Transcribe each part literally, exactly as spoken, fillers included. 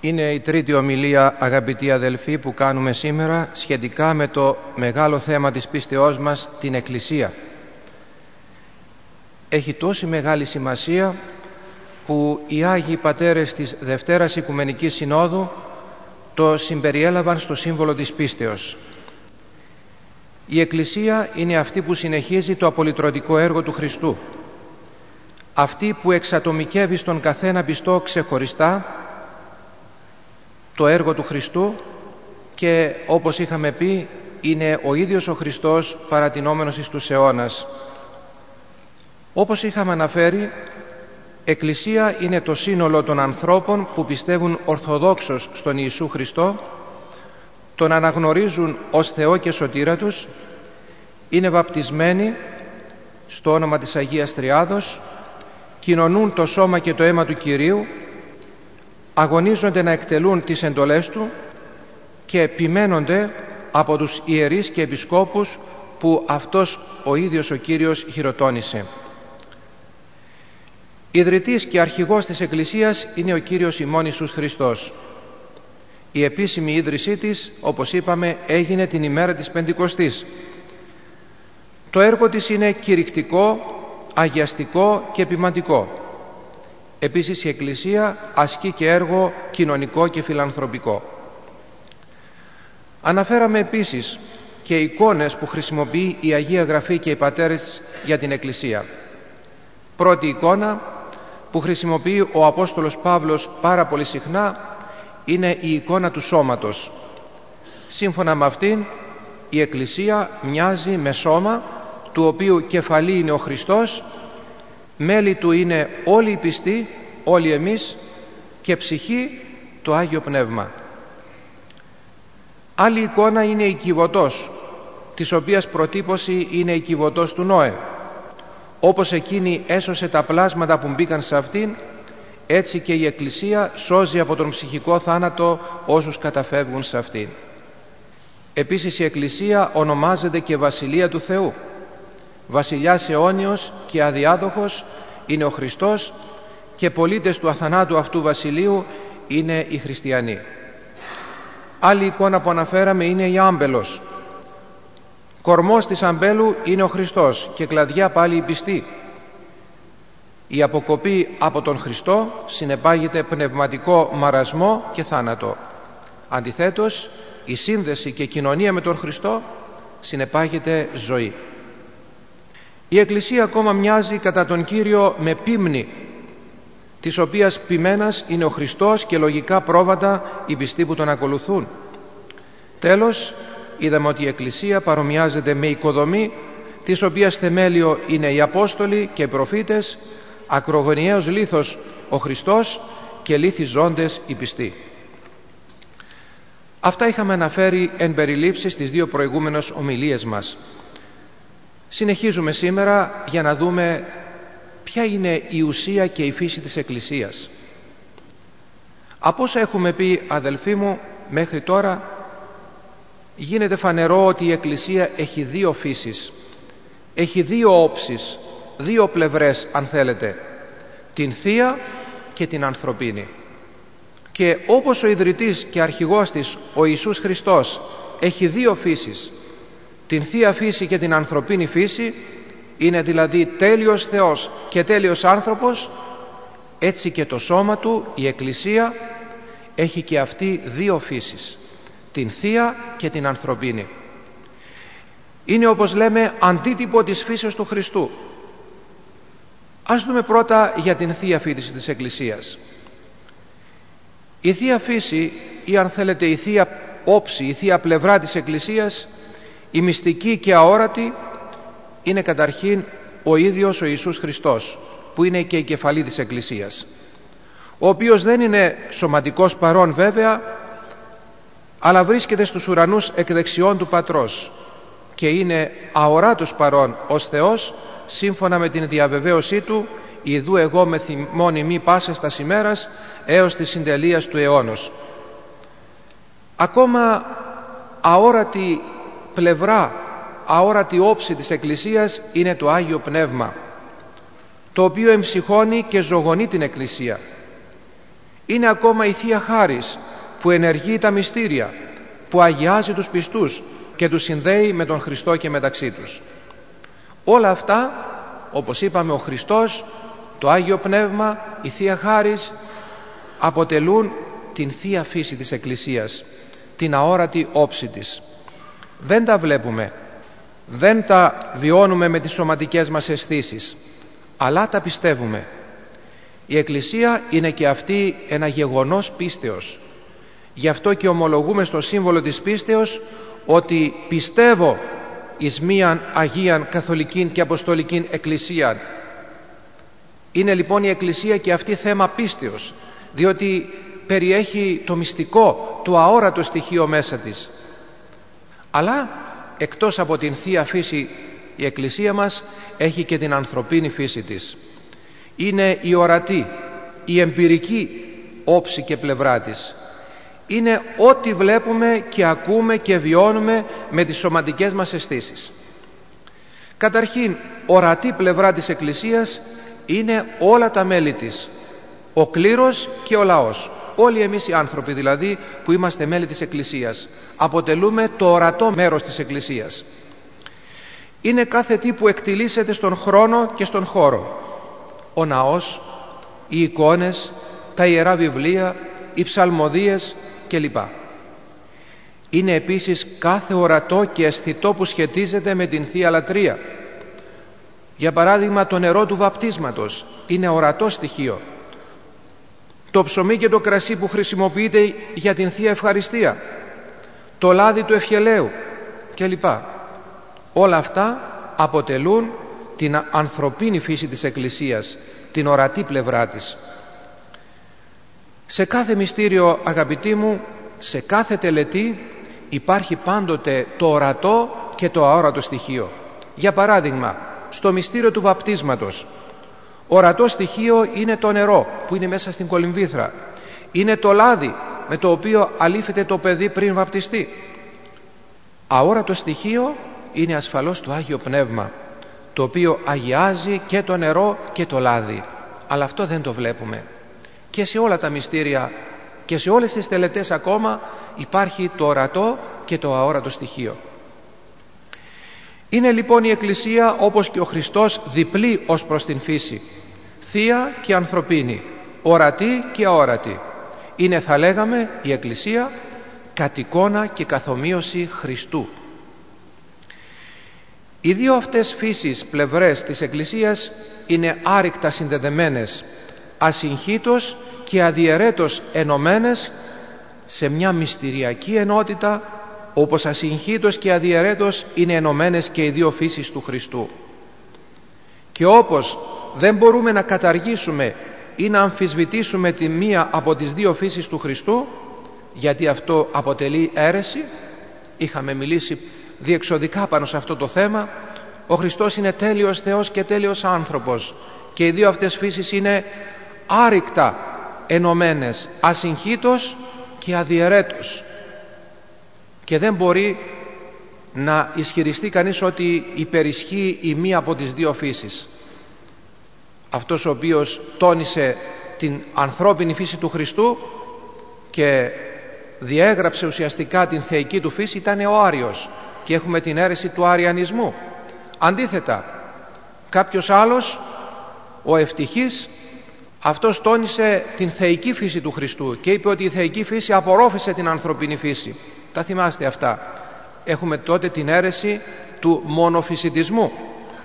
Είναι η τρίτη ομιλία, αγαπητοί αδελφοί, που κάνουμε σήμερα σχετικά με το μεγάλο θέμα της πίστεώς μας, την Εκκλησία. Έχει τόση μεγάλη σημασία που οι Άγιοι Πατέρες της Δευτέρας Οικουμενικής Συνόδου το συμπεριέλαβαν στο σύμβολο της πίστεως. Η Εκκλησία είναι αυτή που συνεχίζει το απολυτρωτικό έργο του Χριστού, αυτή που εξατομικεύει στον καθένα πιστό ξεχωριστά το έργο του Χριστού και, όπως είχαμε πει, είναι ο ίδιος ο Χριστός παρατηνόμενος εις τους αιώνας. Όπως είχαμε αναφέρει, Εκκλησία είναι το σύνολο των ανθρώπων που πιστεύουν ορθοδόξως στον Ιησού Χριστό, τον αναγνωρίζουν ως Θεό και Σωτήρα τους, είναι βαπτισμένοι στο όνομα της Αγίας Τριάδος, κοινωνούν το σώμα και το αίμα του Κυρίου, αγωνίζονται να εκτελούν τις εντολές Του και επιμένονται από τους ιερείς και επισκόπους που αυτός ο ίδιος ο Κύριος χειροτώνησε. Ιδρυτής και αρχηγός της Εκκλησίας είναι ο Κύριος ημών Ιησούς Χριστός. Η επίσημη ίδρυσή της, όπως είπαμε, έγινε την ημέρα της Πεντηκοστής. Το έργο της είναι κηρυκτικό, αγιαστικό και ποιμαντικό. Επίσης η Εκκλησία ασκεί και έργο κοινωνικό και φιλανθρωπικό. Αναφέραμε επίσης και εικόνες που χρησιμοποιεί η Αγία Γραφή και οι πατέρες για την Εκκλησία. Πρώτη εικόνα που χρησιμοποιεί ο Απόστολος Παύλος πάρα πολύ συχνά είναι η εικόνα του σώματος. Σύμφωνα με αυτήν, η Εκκλησία μοιάζει με σώμα του οποίου κεφαλή είναι ο Χριστός, μέλη του είναι όλοι οι πιστοί, όλοι εμείς, και ψυχή το Άγιο Πνεύμα. Άλλη εικόνα είναι η Κιβωτός, της οποίας προτύπωση είναι η Κιβωτός του Νόε. Όπως εκείνη έσωσε τα πλάσματα που μπήκαν σε αυτήν, έτσι και η Εκκλησία σώζει από τον ψυχικό θάνατο όσους καταφεύγουν σε αυτήν. Επίσης η Εκκλησία ονομάζεται και Βασιλεία του Θεού. Βασιλιάς αιώνιος και αδιάδοχος είναι ο Χριστός και πολίτες του αθανάτου αυτού βασιλείου είναι οι χριστιανοί. Άλλη εικόνα που αναφέραμε είναι η άμπελος. Κορμός της αμπέλου είναι ο Χριστός και κλαδιά πάλι η πιστή. Η αποκοπή από τον Χριστό συνεπάγεται πνευματικό μαρασμό και θάνατο. Αντιθέτως, η σύνδεση και κοινωνία με τον Χριστό συνεπάγεται ζωή. Η Εκκλησία ακόμα μοιάζει κατά τον Κύριο με πίμνη, της οποίας ποιμένας είναι ο Χριστός και λογικά πρόβατα οι πιστοί που τον ακολουθούν. Τέλος, είδαμε ότι η Εκκλησία παρομοιάζεται με οικοδομή, της οποίας θεμέλιο είναι οι Απόστολοι και οι προφήτες, ακρογωνιαίος λίθος ο Χριστός και λίθοι ζώντες οι πιστοί. Αυτά είχαμε αναφέρει εν περιλήψει στις δύο προηγούμενες ομιλίες μας. Συνεχίζουμε σήμερα για να δούμε ποια είναι η ουσία και η φύση της Εκκλησίας. Από όσα έχουμε πει, αδελφοί μου, μέχρι τώρα γίνεται φανερό ότι η Εκκλησία έχει δύο φύσεις. Έχει δύο όψεις, δύο πλευρές αν θέλετε, την θεία και την ανθρωπίνη. Και όπως ο ιδρυτής και αρχηγός της, ο Ιησούς Χριστός, έχει δύο φύσεις, την θεία φύση και την ανθρωπίνη φύση, είναι δηλαδή τέλειος Θεός και τέλειος άνθρωπος, έτσι και το σώμα του, η Εκκλησία, έχει και αυτή δύο φύσεις, την θεία και την ανθρωπίνη. Είναι, όπως λέμε, αντίτυπο της φύσεως του Χριστού. Ας δούμε πρώτα για την θεία φύση της Εκκλησίας. Η θεία φύση, ή αν θέλετε η θεία όψη, η θεία πλευρά της Εκκλησίας, η μυστική και αόρατη, είναι καταρχήν ο ίδιος ο Ιησούς Χριστός, που είναι και η κεφαλή της Εκκλησίας, ο οποίος δεν είναι σωματικός παρών βέβαια, αλλά βρίσκεται στους ουρανούς εκ δεξιών του Πατρός και είναι αοράτος παρών ως Θεός, σύμφωνα με την διαβεβαίωσή του «Ιδού εγώ με θυμών ημί πάσας τας ημέρας έως της συντελείας του αιώνος». Ακόμα αόρατη πλευρά, αόρατη όψη της Εκκλησίας είναι το Άγιο Πνεύμα, το οποίο εμψυχώνει και ζωγονεί την Εκκλησία. Είναι ακόμα η Θεία Χάρις που ενεργεί τα μυστήρια, που αγιάζει τους πιστούς και τους συνδέει με τον Χριστό και μεταξύ τους. Όλα αυτά, όπως είπαμε, ο Χριστός, το Άγιο Πνεύμα, η Θεία Χάρις αποτελούν την Θεία Φύση της Εκκλησίας, την αόρατη όψη της. Δεν τα βλέπουμε, δεν τα βιώνουμε με τις σωματικές μας αισθήσεις, αλλά τα πιστεύουμε. Η Εκκλησία είναι και αυτή ένα γεγονός πίστεως. Γι' αυτό και ομολογούμε στο σύμβολο της πίστεως ότι πιστεύω εις μίαν Αγίαν Καθολικήν και Αποστολικήν Εκκλησίαν. Είναι λοιπόν η Εκκλησία και αυτή θέμα πίστεως, διότι περιέχει το μυστικό, το αόρατο στοιχείο μέσα της. Αλλά εκτός από την Θεία Φύση, η Εκκλησία μας έχει και την ανθρωπίνη φύση της. Είναι η ορατή, η εμπειρική όψη και πλευρά της. Είναι ό,τι βλέπουμε και ακούμε και βιώνουμε με τις σωματικές μας αισθήσεις. Καταρχήν, ορατή πλευρά της Εκκλησίας είναι όλα τα μέλη της, ο κλήρος και ο λαός. Όλοι εμείς οι άνθρωποι δηλαδή που είμαστε μέλη της Εκκλησίας αποτελούμε το ορατό μέρος της Εκκλησίας. Είναι κάθε τι που εκτιλήσεται στον χρόνο και στον χώρο. Ο ναός, οι εικόνες, τα ιερά βιβλία, οι ψαλμοδίες κλπ. Είναι επίσης κάθε ορατό και αισθητό που σχετίζεται με την Θεία Λατρεία. Για παράδειγμα, το νερό του βαπτίσματος είναι ορατό στοιχείο. Το ψωμί και το κρασί που χρησιμοποιείται για την Θεία Ευχαριστία, το λάδι του ευχελαίου κλπ. Όλα αυτά αποτελούν την ανθρωπίνη φύση της Εκκλησίας, την ορατή πλευρά της. Σε κάθε μυστήριο, αγαπητοί μου, σε κάθε τελετή υπάρχει πάντοτε το ορατό και το αόρατο στοιχείο. Για παράδειγμα, στο μυστήριο του βαπτίσματος, ορατό στοιχείο είναι το νερό που είναι μέσα στην κολυμβήθρα. Είναι το λάδι με το οποίο αλήφεται το παιδί πριν βαπτιστεί. Αόρατο στοιχείο είναι ασφαλώς το Άγιο Πνεύμα, το οποίο αγιάζει και το νερό και το λάδι. Αλλά αυτό δεν το βλέπουμε. Και σε όλα τα μυστήρια και σε όλες τις τελετές ακόμα υπάρχει το ορατό και το αόρατο στοιχείο. Είναι λοιπόν η Εκκλησία, όπως και ο Χριστός, διπλή ως προς την φύση, θεία και ανθρωπίνη, ορατή και αόρατη. Είναι, θα λέγαμε, η Εκκλησία κατ' εικόνα και καθομοίωση Χριστού. Οι δύο αυτές φύσεις πλευρές της Εκκλησίας είναι άρρηκτα συνδεδεμένες, ασυγχύτως και αδιαιρέτως ενωμένες σε μια μυστηριακή ενότητα, όπως ασυγχύτως και αδιαιρέτως είναι ενωμένες και οι δύο φύσεις του Χριστού. Και όπως δεν μπορούμε να καταργήσουμε ή να αμφισβητήσουμε τη μία από τις δύο φύσεις του Χριστού, γιατί αυτό αποτελεί αίρεση, είχαμε μιλήσει διεξοδικά πάνω σε αυτό το θέμα. Ο Χριστός είναι τέλειος Θεός και τέλειος άνθρωπος και οι δύο αυτές φύσεις είναι άρρηκτα ενωμένες, ασυγχύτως και αδιαιρέτως, και δεν μπορεί να ισχυριστεί κανείς ότι υπερισχύει η μία από τις δύο φύσεις. Αυτός ο οποίος τόνισε την ανθρώπινη φύση του Χριστού και διέγραψε ουσιαστικά την θεϊκή του φύση ήταν ο Άριος, και έχουμε την αίρεση του αριανισμού. Αντίθετα, κάποιος άλλος, ο ευτυχής, αυτός τόνισε την θεϊκή φύση του Χριστού και είπε ότι η θεϊκή φύση απορρόφησε την ανθρωπινή φύση. Τα θυμάστε αυτά. Έχουμε τότε την αίρεση του μονοφυσιτισμού.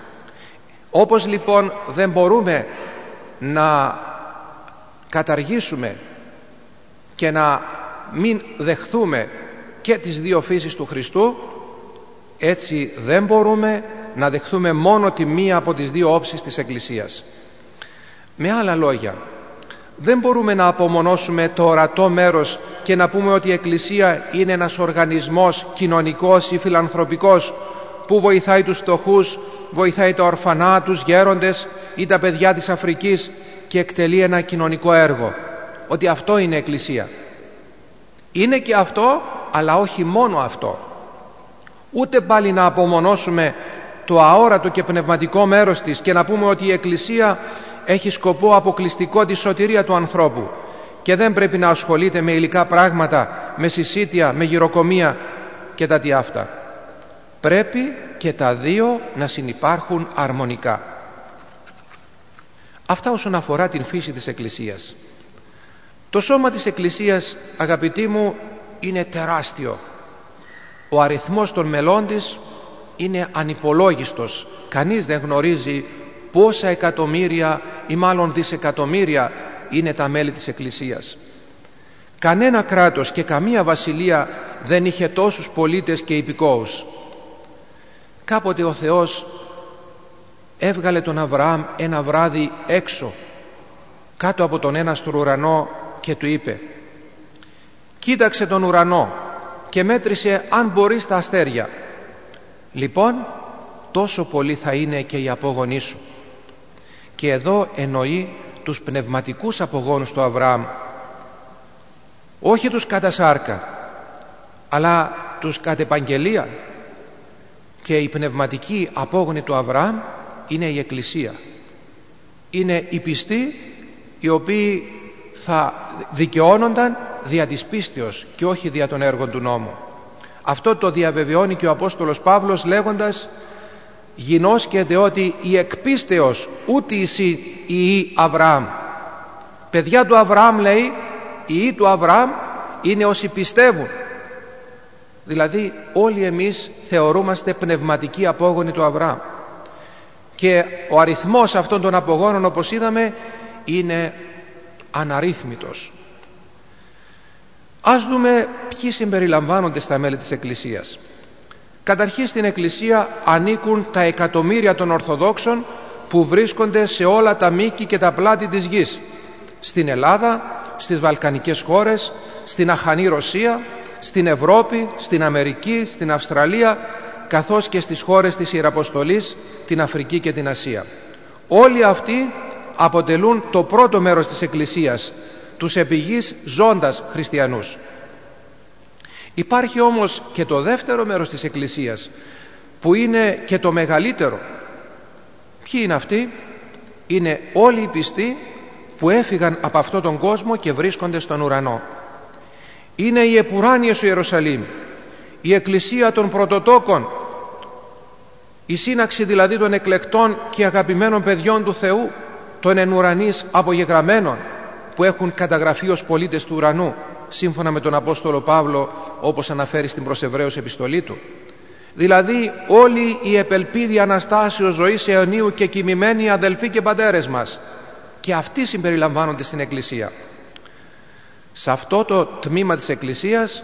Όπως λοιπόν δεν μπορούμε να καταργήσουμε και να μην δεχθούμε και τις δύο φύσεις του Χριστού, έτσι δεν μπορούμε να δεχθούμε μόνο τη μία από τις δύο όψεις της Εκκλησίας. Με άλλα λόγια, δεν μπορούμε να απομονώσουμε το ορατό μέρος και να πούμε ότι η Εκκλησία είναι ένας οργανισμός κοινωνικός ή φιλανθρωπικός που βοηθάει τους φτωχούς, βοηθάει τα ορφανά, τους γέροντες ή τα παιδιά της Αφρικής και εκτελεί ένα κοινωνικό έργο. Ότι αυτό είναι Εκκλησία. Είναι και αυτό, αλλά όχι μόνο αυτό. Ούτε πάλι να απομονώσουμε το αόρατο και πνευματικό μέρος της και να πούμε ότι η Εκκλησία έχει σκοπό αποκλειστικό τη σωτηρία του ανθρώπου και δεν πρέπει να ασχολείται με υλικά πράγματα, με συσίτια, με γυροκομεία και τα τι αυτά. Πρέπει και τα δύο να συνυπάρχουν αρμονικά. Αυτά όσον αφορά την φύση της Εκκλησίας. Το σώμα της Εκκλησίας, αγαπητοί μου, είναι τεράστιο. Ο αριθμός των μελών της είναι ανυπολόγιστος. Κανείς δεν γνωρίζει πόσα εκατομμύρια ή μάλλον δισεκατομμύρια είναι τα μέλη της Εκκλησίας. Κανένα κράτος και καμία βασιλεία δεν είχε τόσους πολίτες και υπηκόους. Κάποτε ο Θεός έβγαλε τον Αβραάμ ένα βράδυ έξω, κάτω από τον έναστρο ουρανό, και του είπε: «Κοίταξε τον ουρανό και μέτρησε αν μπορείς τα αστέρια. Λοιπόν, τόσο πολύ θα είναι και οι απόγονοί σου». Και εδώ εννοεί τους πνευματικούς απογόνους του Αβραάμ, όχι τους κατά σάρκα, αλλά τους κατ' επαγγελία. Και η πνευματική απόγονοι του Αβραάμ είναι η Εκκλησία. Είναι οι πιστοί οι οποίοι θα δικαιώνονταν δια της πίστεως και όχι δια των έργων του νόμου. Αυτό το διαβεβαιώνει και ο Απόστολος Παύλος λέγοντας: «Γινώσκεται ότι η εκπίστεως ούτε εσύ η ή Αβραάμ». Παιδιά του Αβραάμ, λέει, οι ή του Αβραάμ είναι όσοι πιστεύουν. Δηλαδή όλοι εμείς θεωρούμαστε πνευματικοί απόγονοι του Αβραάμ. Και ο αριθμός αυτών των απογόνων, όπως είδαμε, είναι αναρρύθμιτος. Ας δούμε ποιοι συμπεριλαμβάνονται στα μέλη της Εκκλησίας. Καταρχήν στην Εκκλησία ανήκουν τα εκατομμύρια των Ορθοδόξων που βρίσκονται σε όλα τα μήκη και τα πλάτη της γης. Στην Ελλάδα, στις Βαλκανικές χώρες, στην αχανή Ρωσία, στην Ευρώπη, στην Αμερική, στην Αυστραλία, καθώς και στις χώρες της Ιεραποστολής, την Αφρική και την Ασία. Όλοι αυτοί αποτελούν το πρώτο μέρος της Εκκλησίας, τους επί γης ζώντας χριστιανούς. Υπάρχει όμως και το δεύτερο μέρος της Εκκλησίας, που είναι και το μεγαλύτερο. Ποιοι είναι αυτοί? Είναι όλοι οι πιστοί που έφυγαν από αυτόν τον κόσμο και βρίσκονται στον ουρανό. Είναι η επουράνιες του Ιερουσαλήμ, η Εκκλησία των πρωτοτόκων, η σύναξη δηλαδή των εκλεκτών και αγαπημένων παιδιών του Θεού, των εν ουρανείς απογεγραμμένων, που έχουν καταγραφεί ως πολίτες του ουρανού, σύμφωνα με τον Απόστολο Παύλο, όπως αναφέρει στην προς Εβραίους επιστολή του. Δηλαδή όλοι οι επελπίδιοι Αναστάσεως ζωής αιωνίου και κοιμημένοι αδελφοί και πατέρες μας, και αυτοί συμπεριλαμβάνονται στην Εκκλησία. Σε αυτό το τμήμα της Εκκλησίας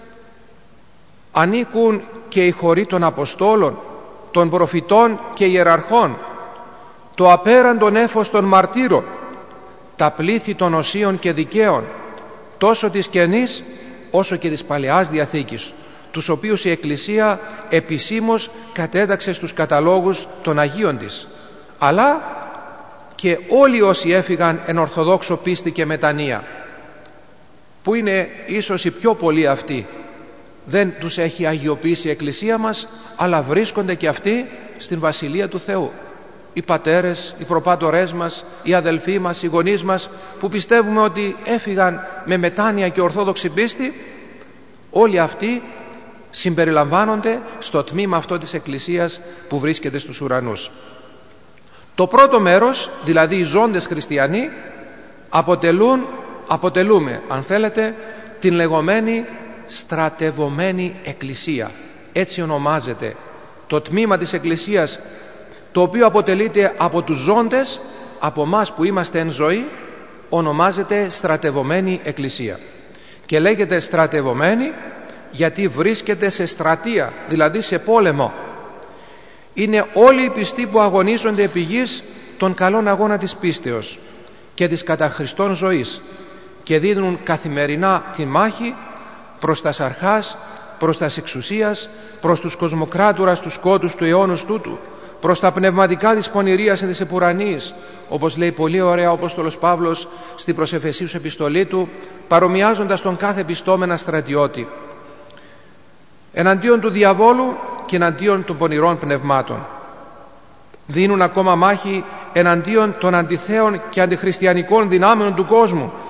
ανήκουν και οι χωροί των Αποστόλων, των προφητών και ιεραρχών, το απέραντο νέφος των μαρτύρων, τα πλήθη των οσίων και δικαίων, τόσο της Καινής όσο και της Παλαιάς Διαθήκης, τους οποίους η Εκκλησία επισήμως κατέταξε στους καταλόγους των Αγίων της, αλλά και όλοι όσοι έφυγαν εν ορθοδόξο πίστη και μετανία, που είναι ίσως οι πιο πολλοί αυτοί. Δεν τους έχει αγιοποιήσει η Εκκλησία μας, αλλά βρίσκονται και αυτοί στην Βασιλεία του Θεού. Οι πατέρες, οι προπάτορές μας, οι αδελφοί μας, οι γονείς μας, που πιστεύουμε ότι έφυγαν με μετάνοια και ορθόδοξη πίστη, όλοι αυτοί συμπεριλαμβάνονται στο τμήμα αυτό της Εκκλησίας που βρίσκεται στους ουρανούς. Το πρώτο μέρος, δηλαδή οι ζώντες χριστιανοί, αποτελούν, αποτελούμε, αν θέλετε, την λεγόμενη στρατευωμένη Εκκλησία. Έτσι ονομάζεται το τμήμα της Εκκλησίας, το οποίο αποτελείται από τους ζώντες, από μας που είμαστε εν ζωή, ονομάζεται στρατευωμένη Εκκλησία. Και λέγεται στρατευωμένη γιατί βρίσκεται σε στρατεία, δηλαδή σε πόλεμο. Είναι όλοι οι πιστοί που αγωνίζονται επί γης τον καλόν αγώνα της πίστεως και της κατά Χριστόν ζωής και δίνουν καθημερινά τη μάχη προς τας αρχάς, προς τας εξουσίας, προς τους κοσμοκράτορας τους σκότους του αιώνους τούτου, προς τα πνευματικά της πονηρίας εν της επουρανής, όπως λέει πολύ ωραία ο Απόστολος Παύλος στην προς Εφεσίους επιστολή του, παρομοιάζοντας τον κάθε πιστόμενα στρατιώτη, εναντίον του διαβόλου και εναντίον των πονηρών πνευμάτων. Δίνουν ακόμα μάχη εναντίον των αντιθέων και αντιχριστιανικών δυνάμεων του κόσμου,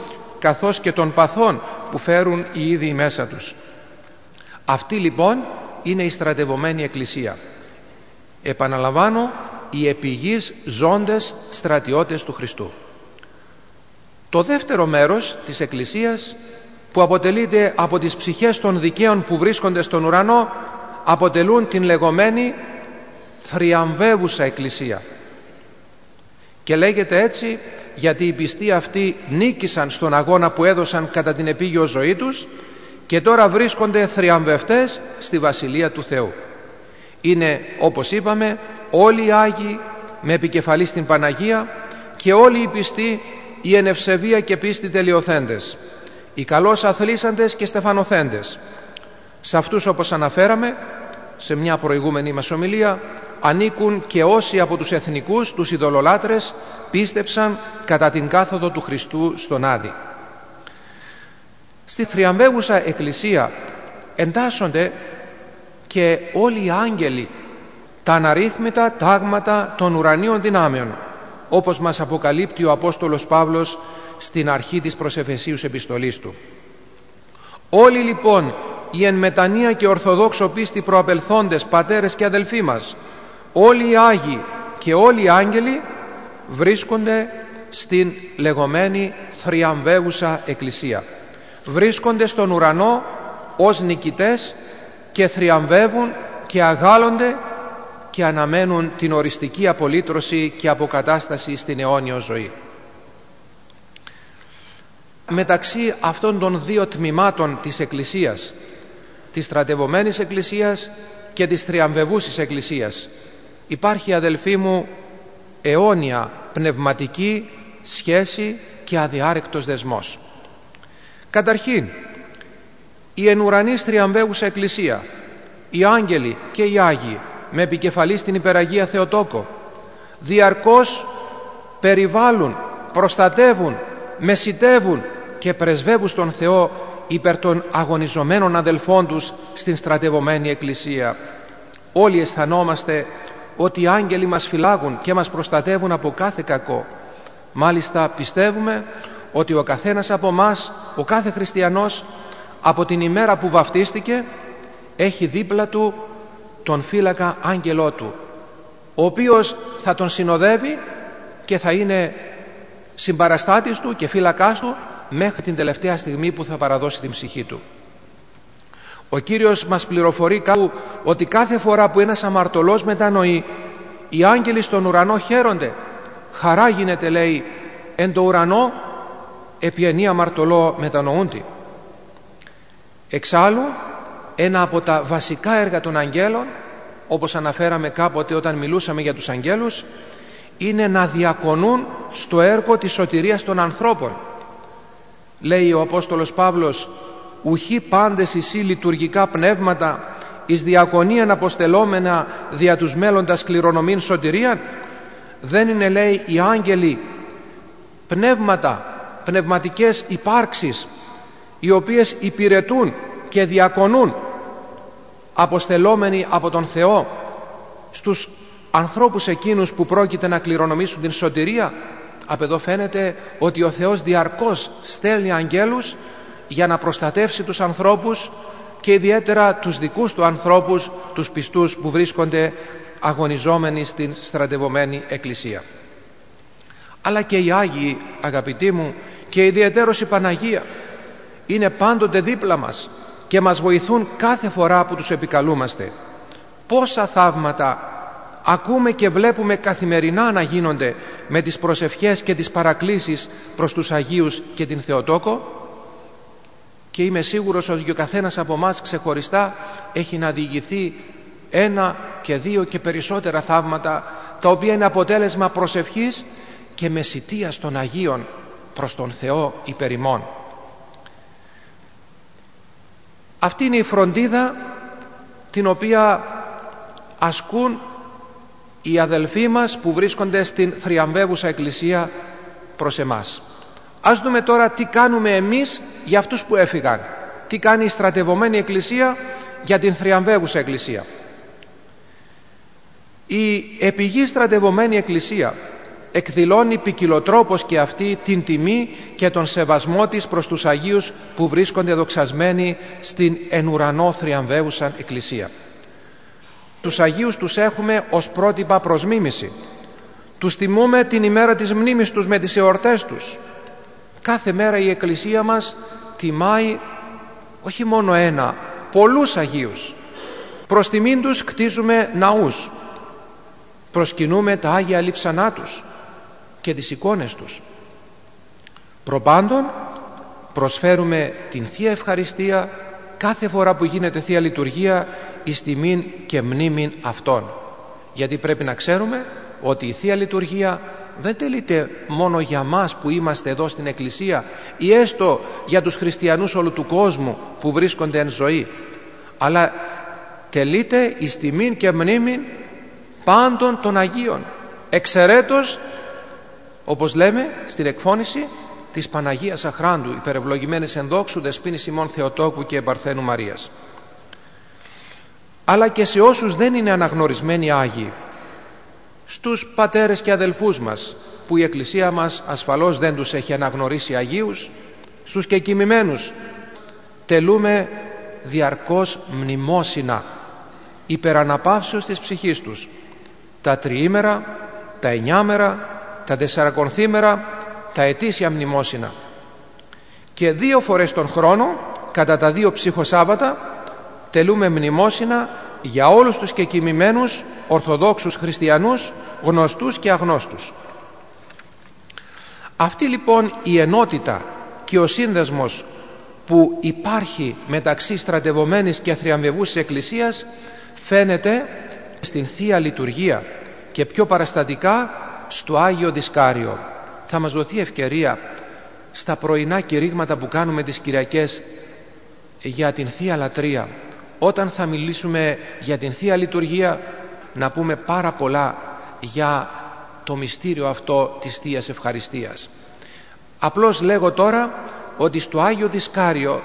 καθώς και των παθών που φέρουν οι ίδιοι μέσα τους. Αυτή λοιπόν είναι η στρατευωμένη Εκκλησία. Επαναλαμβάνω, οι επιγείς ζώντες στρατιώτες του Χριστού. Το δεύτερο μέρος της Εκκλησίας, που αποτελείται από τις ψυχές των δικαίων που βρίσκονται στον ουρανό, αποτελούν την λεγόμενη θριαμβεύουσα Εκκλησία. Και λέγεται έτσι γιατί οι πιστοί αυτοί νίκησαν στον αγώνα που έδωσαν κατά την επίγειο ζωή τους και τώρα βρίσκονται θριαμβευτές στη Βασιλεία του Θεού. Είναι, όπως είπαμε, όλοι οι Άγιοι με επικεφαλή στην Παναγία και όλοι οι πιστοί, οι εν ευσεβία και πίστη τελειοθέντες, οι καλώς αθλήσαντες και στεφανοθέντες. Σε αυτούς, όπως αναφέραμε σε μια προηγούμενη μας ομιλία, ανήκουν και όσοι από τους εθνικούς, τους ειδωλολάτρες, πίστεψαν κατά την κάθοδο του Χριστού στον Άδη. Στη θριαμβεύουσα Εκκλησία εντάσσονται και όλοι οι άγγελοι, τα αναρρύθμιτα τάγματα των ουρανίων δυνάμεων, όπως μας αποκαλύπτει ο Απόστολος Παύλος στην αρχή της προς Εφεσίους επιστολής του. Όλοι λοιπόν οι εν μετανία και ορθοδόξο πίστη προαπελθόντες πατέρες και αδελφοί μας, όλοι οι Άγιοι και όλοι οι άγγελοι βρίσκονται στην λεγόμενη θριαμβεύουσα Εκκλησία. Βρίσκονται στον ουρανό ως νικητές και θριαμβεύουν και αγάλλονται και αναμένουν την οριστική απολύτρωση και αποκατάσταση στην αιώνιο ζωή. Μεταξύ αυτών των δύο τμήματων της Εκκλησίας, της στρατευωμένης Εκκλησίας και της θριαμβευούσης Εκκλησίας, υπάρχει, αδελφοί μου, αιώνια πνευματική σχέση και αδιάρρηκτος δεσμός. Καταρχήν, η εν ουρανής θριαμβεύουσα Εκκλησία, οι άγγελοι και οι Άγιοι με επικεφαλή στην Υπεραγία Θεοτόκο, διαρκώς περιβάλλουν, προστατεύουν, μεσιτεύουν και πρεσβεύουν στον Θεό υπέρ των αγωνιζομένων αδελφών τους στην στρατευωμένη Εκκλησία. Όλοι αισθανόμαστε ότι οι άγγελοι μας φυλάγουν και μας προστατεύουν από κάθε κακό. Μάλιστα πιστεύουμε ότι ο καθένας από μας, ο κάθε χριστιανός, από την ημέρα που βαφτίστηκε έχει δίπλα του τον φύλακα άγγελό του, ο οποίος θα τον συνοδεύει και θα είναι συμπαραστάτης του και φύλακάς του μέχρι την τελευταία στιγμή που θα παραδώσει την ψυχή του. Ο Κύριος μας πληροφορεί κάπου ότι κάθε φορά που ένας αμαρτωλός μετανοεί, οι άγγελοι στον ουρανό χαίρονται. Χαρά γίνεται, λέει, εν το ουρανό επί ενή αμαρτωλό μετανοούντι. Εξάλλου, ένα από τα βασικά έργα των αγγέλων, όπως αναφέραμε κάποτε όταν μιλούσαμε για τους αγγέλους, είναι να διακονούν στο έργο της σωτηρίας των ανθρώπων. Λέει ο Απόστολος Παύλος, «Ουχή πάντες εσύ λειτουργικά πνεύματα εις διακονίαν αποστελόμενα δια τους μέλλοντας κληρονομήν σωτηρίαν». Δεν είναι, λέει, οι άγγελοι πνεύματα, πνευματικές υπάρξεις, οι οποίες υπηρετούν και διακονούν αποστελόμενοι από τον Θεό στους ανθρώπους εκείνους που πρόκειται να κληρονομήσουν την σωτηρία. Από εδώ φαίνεται ότι ο Θεός διαρκώς στέλνει αγγέλους για να προστατεύσει τους ανθρώπους και ιδιαίτερα τους δικούς του ανθρώπους, τους πιστούς που βρίσκονται αγωνιζόμενοι στην στρατευωμένη Εκκλησία. Αλλά και οι Άγιοι, αγαπητοί μου, και ιδιαιτέρως η Παναγία είναι πάντοτε δίπλα μας και μας βοηθούν κάθε φορά που τους επικαλούμαστε. Πόσα θαύματα ακούμε και βλέπουμε καθημερινά να γίνονται με τις προσευχές και τις παρακλήσεις προς τους Αγίους και την Θεοτόκο, και είμαι σίγουρος ότι ο καθένας από εμάς ξεχωριστά έχει να διηγηθεί ένα και δύο και περισσότερα θαύματα, τα οποία είναι αποτέλεσμα προσευχής και μεσιτείας των Αγίων προς τον Θεό υπερ ημών. Αυτή είναι η φροντίδα την οποία ασκούν οι αδελφοί μας που βρίσκονται στην θριαμβεύουσα Εκκλησία προς εμάς. Ας δούμε τώρα τι κάνουμε εμείς για αυτούς που έφυγαν. Τι κάνει η στρατευωμένη Εκκλησία για την θριαμβεύουσα Εκκλησία. Η επιγή στρατευωμένη Εκκλησία εκδηλώνει ποικιλοτρόπως και αυτή την τιμή και τον σεβασμό της προς τους Αγίους που βρίσκονται δοξασμένοι στην εν ουρανό θριαμβεύουσαν Εκκλησία. Τους Αγίους τους έχουμε ως πρότυπα προς μίμηση. Τους τιμούμε την ημέρα της μνήμης τους με τις εορτές τους. Κάθε μέρα η Εκκλησία μας τιμάει όχι μόνο ένα, πολλούς Αγίους. Προς τιμήν τους κτίζουμε ναούς. Προσκυνούμε τα Άγια λείψανά τους και τις εικόνες τους. Προπάντων προσφέρουμε την Θεία Ευχαριστία κάθε φορά που γίνεται Θεία Λειτουργία εις τιμήν και μνήμην αυτών. Γιατί πρέπει να ξέρουμε ότι η Θεία Λειτουργία δεν τελείται μόνο για μας που είμαστε εδώ στην Εκκλησία ή έστω για τους χριστιανούς όλου του κόσμου που βρίσκονται εν ζωή, αλλά τελείται εις τιμήν και μνήμην πάντων των Αγίων, εξαιρέτως, όπως λέμε στην εκφώνηση της Παναγίας Αχράντου, υπερευλογημένης εν δόξου δεσποίνης ημών Θεοτόκου και Παρθένου Μαρίας, αλλά και σε όσους δεν είναι αναγνωρισμένοι Άγιοι, στους πατέρες και αδελφούς μας που η Εκκλησία μας ασφαλώς δεν τους έχει αναγνωρίσει Αγίους, στους κεκοιμημένους τελούμε διαρκώς μνημόσυνα υπεραναπαύσεως της ψυχής τους, τα τριήμερα, τα εννιάμερα, τα τεσσαρακονθήμερα, τα ετήσια μνημόσυνα, και δύο φορές τον χρόνο κατά τα δύο ψυχοσάββατα τελούμε μνημόσυνα για όλους τους κεκοιμημένους Ορθοδόξους χριστιανούς, γνωστούς και αγνώστους. Αυτή λοιπόν η ενότητα και ο σύνδεσμος που υπάρχει μεταξύ στρατευωμένης και θριαμβευούσης Εκκλησίας φαίνεται στην Θεία Λειτουργία και πιο παραστατικά στο Άγιο Δισκάριο. Θα μας δοθεί ευκαιρία στα πρωινά κηρύγματα που κάνουμε τις Κυριακές για την Θεία Λατρεία, όταν θα μιλήσουμε για την Θεία Λειτουργία, να πούμε πάρα πολλά για το μυστήριο αυτό της Θείας Ευχαριστίας. Απλώς λέγω τώρα ότι στο Άγιο Δισκάριο,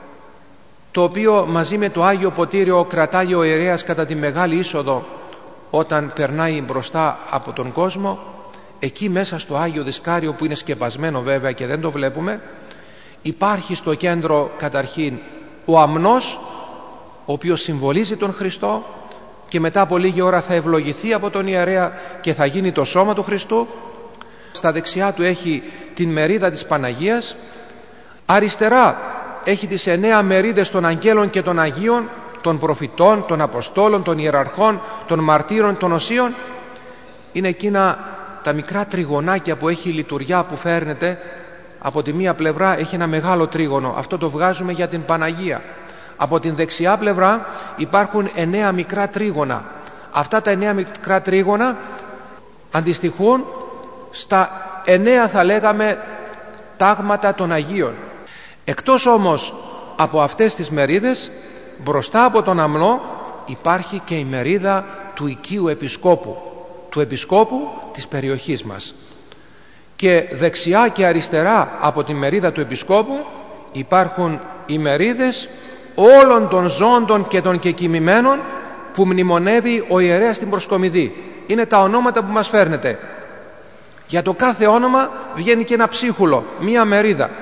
το οποίο μαζί με το Άγιο Ποτήριο κρατάει ο ιερέας κατά τη Μεγάλη Είσοδο όταν περνάει μπροστά από τον κόσμο, εκεί μέσα στο Άγιο Δισκάριο, που είναι σκεπασμένο βέβαια και δεν το βλέπουμε, υπάρχει στο κέντρο καταρχήν ο αμνός, ο οποίος συμβολίζει τον Χριστό και μετά από λίγη ώρα θα ευλογηθεί από τον ιερέα και θα γίνει το σώμα του Χριστού. Στα δεξιά του έχει την μερίδα της Παναγίας, αριστερά έχει τις εννέα μερίδες των αγγέλων και των Αγίων, των προφητών, των Αποστόλων, των Ιεραρχών, των Μαρτύρων, των Οσίων. Είναι εκείνα τα μικρά τριγωνάκια που έχει η λειτουργιά που φέρνεται. Από τη μία πλευρά έχει ένα μεγάλο τρίγωνο, αυτό το βγάζουμε για την Παναγία. Από την δεξιά πλευρά υπάρχουν εννέα μικρά τρίγωνα. Αυτά τα εννέα μικρά τρίγωνα αντιστοιχούν στα εννέα, θα λέγαμε, τάγματα των Αγίων. Εκτός όμως από αυτές τις μερίδες, μπροστά από τον αμνό υπάρχει και η μερίδα του οικείου επισκόπου, του επισκόπου της περιοχής μας. Και δεξιά και αριστερά από τη μερίδα του επισκόπου υπάρχουν οι μερίδες όλων των ζώντων και των κεκοιμημένων που μνημονεύει ο ιερέας στην προσκομιδή. Είναι τα ονόματα που μας φέρνετε. Για το κάθε όνομα βγαίνει και ένα ψίχουλο, μία μερίδα.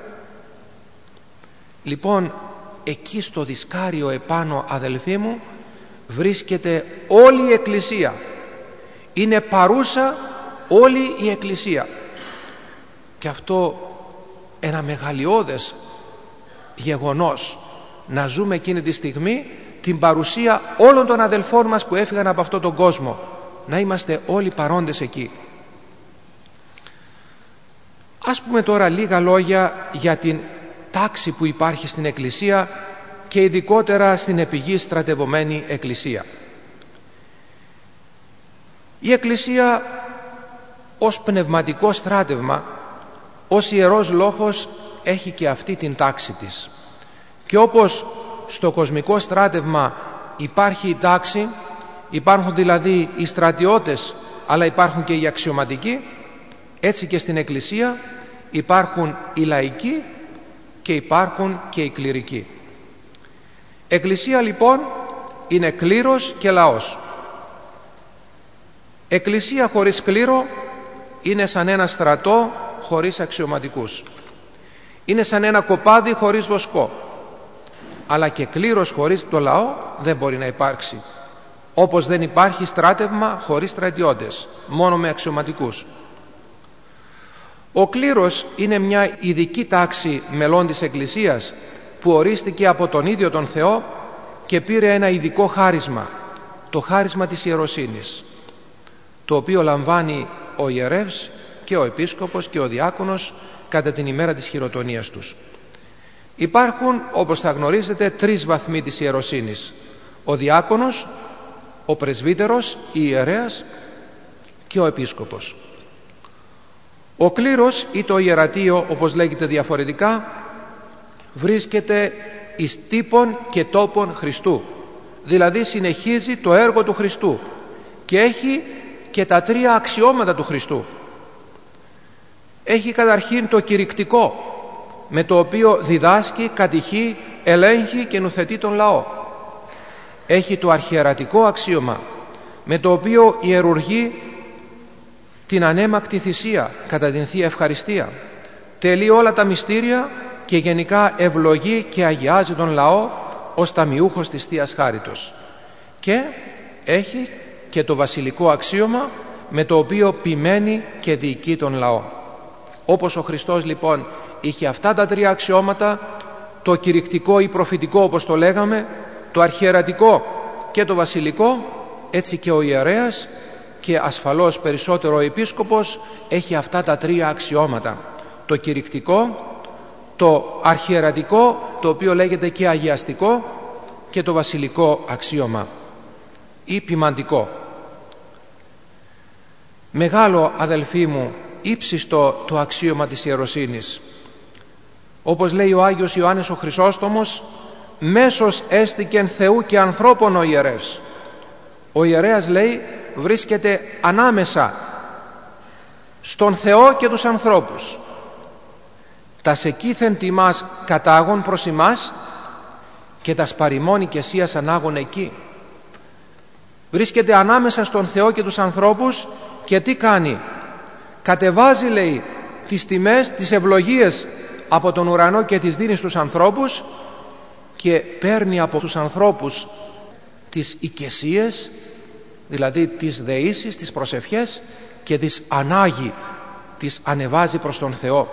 Λοιπόν, εκεί στο Δισκάριο επάνω, αδελφοί μου, βρίσκεται όλη η Εκκλησία. Είναι παρούσα όλη η Εκκλησία. Και αυτό ένα μεγαλειώδες γεγονός, να ζούμε εκείνη τη στιγμή την παρουσία όλων των αδελφών μας που έφυγαν από αυτόν τον κόσμο, να είμαστε όλοι παρόντες εκεί. Ας πούμε τώρα λίγα λόγια για την τάξη που υπάρχει στην Εκκλησία και ειδικότερα στην επιγής στρατευωμένη Εκκλησία. Η Εκκλησία ως πνευματικό στράτευμα, ως ιερός λόγος, έχει και αυτή την τάξη της. Και όπως στο κοσμικό στράτευμα υπάρχει η τάξη, υπάρχουν δηλαδή οι στρατιώτες αλλά υπάρχουν και οι αξιωματικοί, έτσι και στην Εκκλησία υπάρχουν οι λαϊκοί και υπάρχουν και οι κληρικοί. Εκκλησία λοιπόν είναι κλήρος και λαός. Εκκλησία χωρίς κλήρο είναι σαν ένα στρατό χωρίς αξιωματικούς. Είναι σαν ένα κοπάδι χωρίς βοσκό. Αλλά και κλήρος χωρίς το λαό δεν μπορεί να υπάρξει. Όπως δεν υπάρχει στράτευμα χωρίς στρατιώτες, μόνο με αξιωματικούς. Ο κλήρος είναι μια ειδική τάξη μελών της Εκκλησίας που ορίστηκε από τον ίδιο τον Θεό και πήρε ένα ειδικό χάρισμα, το χάρισμα της ιεροσύνης, το οποίο λαμβάνει ο ιερεύς και ο επίσκοπος και ο διάκονος κατά την ημέρα της χειροτονίας τους. Υπάρχουν, όπως θα γνωρίζετε, τρεις βαθμοί της ιεροσύνης: ο διάκονος, ο πρεσβύτερος, η ιερέας και ο επίσκοπος. Ο κλήρος ή το ιερατείο, όπως λέγεται διαφορετικά, βρίσκεται εις τύπων και τόπων Χριστού, δηλαδή συνεχίζει το έργο του Χριστού και έχει και τα τρία αξιώματα του Χριστού. Έχει καταρχήν το κηρυκτικό, με το οποίο διδάσκει, κατηχεί, ελέγχει και νουθετεί τον λαό. Έχει το αρχιερατικό αξίωμα, με το οποίο ιερουργεί την ανέμακτη θυσία κατά την Θεία Ευχαριστία, τελεί όλα τα μυστήρια και γενικά ευλογεί και αγιάζει τον λαό ως ταμιούχος της Θείας Χάριτος. Και έχει και το βασιλικό αξίωμα, με το οποίο ποιμένει και διοικεί τον λαό. Όπως ο Χριστός λοιπόν είχε αυτά τα τρία αξιώματα, το κηρυκτικό ή προφητικό όπως το λέγαμε, το αρχιερατικό και το βασιλικό, έτσι και ο ιερέας και ασφαλώς περισσότερο ο επίσκοπος έχει αυτά τα τρία αξιώματα: το κηρυκτικό, το αρχιερατικό, το οποίο λέγεται και αγιαστικό, και το βασιλικό αξίωμα ή ποιμαντικό. Μεγάλο, αδελφοί μου, ύψιστο το αξίωμα της ιεροσύνης. Όπως λέει ο Άγιος Ιωάννης ο Χρυσόστομος, μέσος έστικεν Θεού και ανθρώπων ο ιερεύς. Ο ιερέας, λέει, βρίσκεται ανάμεσα στον Θεό και τους ανθρώπους. Τας εκείθεν τιμάς κατάγων προς ημάς και τας παρημών οικεσίας ανάγων εκεί. Βρίσκεται ανάμεσα στον Θεό και τους ανθρώπους και τι κάνει? Κατεβάζει, λέει, τις τιμές, τις ευλογίες από τον ουρανό και τις δίνει στους ανθρώπους και παίρνει από τους ανθρώπους τις οικεσίες, δηλαδή τις δεήσεις, τις προσευχές, και τις ανάγει, τις ανεβάζει προς τον Θεό.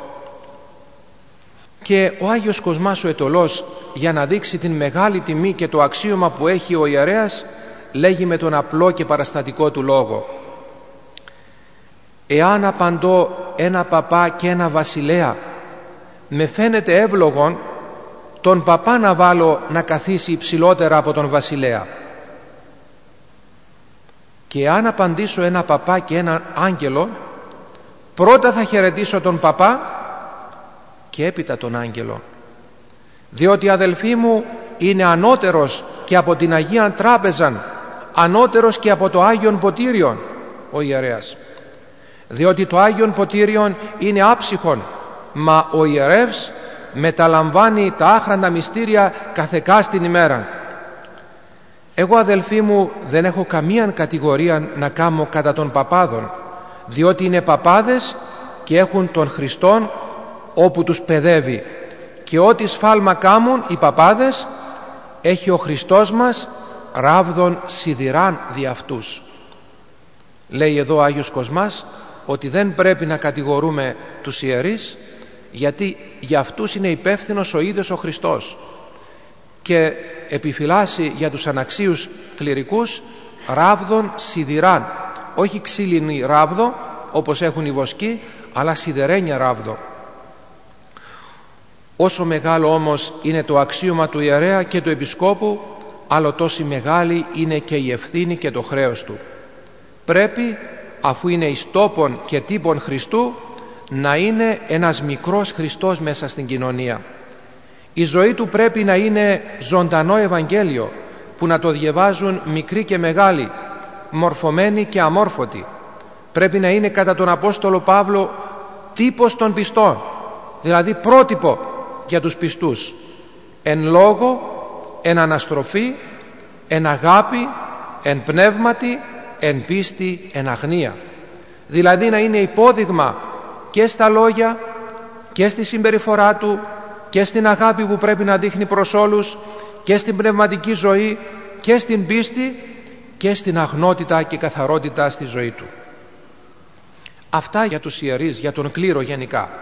Και ο Άγιος Κοσμάς ο Αιτωλός, για να δείξει την μεγάλη τιμή και το αξίωμα που έχει ο ιερέας, λέγει με τον απλό και παραστατικό του λόγο: «Εάν απαντώ ένα παπά και ένα βασιλέα, με φαίνεται εύλογον τον παπά να βάλω να καθίσει υψηλότερα από τον βασιλέα. Και αν απαντήσω ένα παπά και έναν άγγελο, πρώτα θα χαιρετήσω τον παπά και έπειτα τον άγγελο. Διότι, αδελφοί μου, είναι ανώτερος και από την Αγία Τράπεζαν, ανώτερος και από το Άγιον Ποτήριον ο ιερέας. Διότι το Άγιον Ποτήριον είναι άψυχον, μα ο ιερεύς μεταλαμβάνει τα άχραντα μυστήρια καθεκά στην ημέρα. Εγώ, αδελφοί μου, δεν έχω καμίαν κατηγορία να κάμω κατά των παπάδων, διότι είναι παπάδες και έχουν τον Χριστόν όπου τους παιδεύει, και ό,τι σφάλμα κάμουν οι παπάδες έχει ο Χριστός μας ράβδον σιδηράν δι' αυτούς». Λέει εδώ ο Άγιος Κοσμάς ότι δεν πρέπει να κατηγορούμε τους ιερείς, γιατί για αυτούς είναι υπεύθυνος ο ίδιος ο Χριστός, και επιφυλάσσει για τους αναξίους κληρικούς ράβδον σιδηράν, όχι ξύλινη ράβδο όπως έχουν οι βοσκοί, αλλά σιδερένια ράβδο. Όσο μεγάλο όμως είναι το αξίωμα του ιερέα και του επισκόπου, άλλο τόση μεγάλη είναι και η ευθύνη και το χρέος του. Πρέπει, αφού είναι εις τόπον και τύπον Χριστού, να είναι ένας μικρός Χριστός μέσα στην κοινωνία. Η ζωή του πρέπει να είναι ζωντανό Ευαγγέλιο, που να το διαβάζουν μικροί και μεγάλοι, μορφωμένοι και αμόρφωτοι. Πρέπει να είναι κατά τον Απόστολο Παύλο τύπος των πιστών, δηλαδή πρότυπο για τους πιστούς, εν λόγω, εν αναστροφή, εν αγάπη, εν πνεύματι, εν πίστη, εν αγνία. δηλαδή να είναι υπόδειγμα και στα λόγια και στη συμπεριφορά του και στην αγάπη που πρέπει να δείχνει προς όλους και στην πνευματική ζωή και στην πίστη και στην αγνότητα και καθαρότητα στη ζωή του. Αυτά για τους ιερείς, για τον κλήρο γενικά.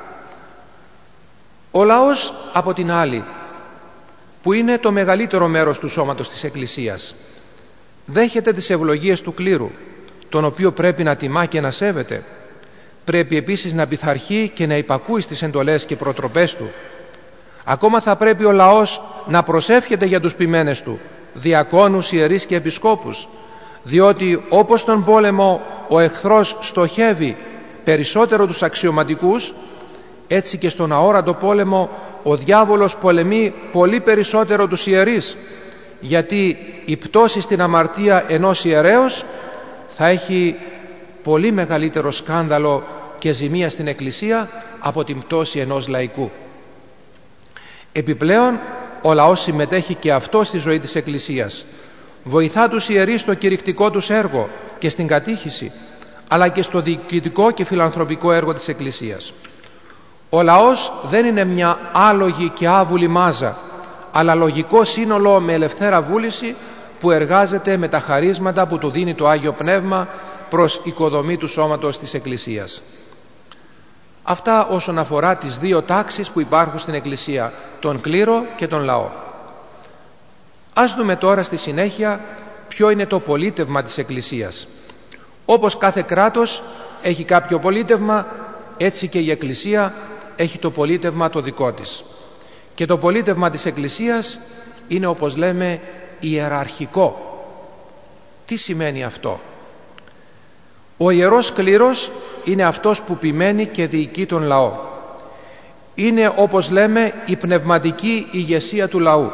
Ο λαός από την άλλη, που είναι το μεγαλύτερο μέρος του σώματος της Εκκλησίας, δέχεται τις ευλογίες του κλήρου, τον οποίο πρέπει να τιμά και να σέβεται. Πρέπει επίσης να πειθαρχεί και να υπακούει στις εντολές και προτροπές του. Ακόμα θα πρέπει ο λαός να προσεύχεται για τους ποιμένες του, διακόνους, ιερείς και επισκόπους, διότι όπως στον πόλεμο ο εχθρός στοχεύει περισσότερο τους αξιωματικούς, έτσι και στον αόρατο πόλεμο ο διάβολος πολεμεί πολύ περισσότερο τους ιερείς, γιατί η πτώση στην αμαρτία ενός ιερέως θα έχει πολύ μεγαλύτερο σκάνδαλο και ζημία στην Εκκλησία από την πτώση ενός λαϊκού. Επιπλέον ο λαός συμμετέχει και αυτό στη ζωή της Εκκλησίας. Βοηθά τους ιερείς στο κηρυκτικό τους έργο και στην κατήχηση, αλλά και στο διοικητικό και φιλανθρωπικό έργο της Εκκλησίας. Ο λαός δεν είναι μια άλογη και άβουλη μάζα, αλλά λογικό σύνολο με ελευθέρα βούληση που εργάζεται με τα χαρίσματα που του δίνει το Άγιο Πνεύμα προς οικοδομή του σώματος της Εκκλησίας. Αυτά όσον αφορά τις δύο τάξεις που υπάρχουν στην Εκκλησία, τον κλήρο και τον λαό. Ας δούμε τώρα στη συνέχεια ποιο είναι το πολίτευμα της Εκκλησίας. Όπως κάθε κράτος έχει κάποιο πολίτευμα, έτσι και η Εκκλησία έχει το πολίτευμα το δικό της. Και το πολίτευμα της Εκκλησίας είναι, όπως λέμε, ιεραρχικό. Τι σημαίνει αυτό? Ο ιερός κλήρος είναι αυτός που ποιμένει και διοικεί τον λαό. Είναι, όπως λέμε, η πνευματική ηγεσία του λαού.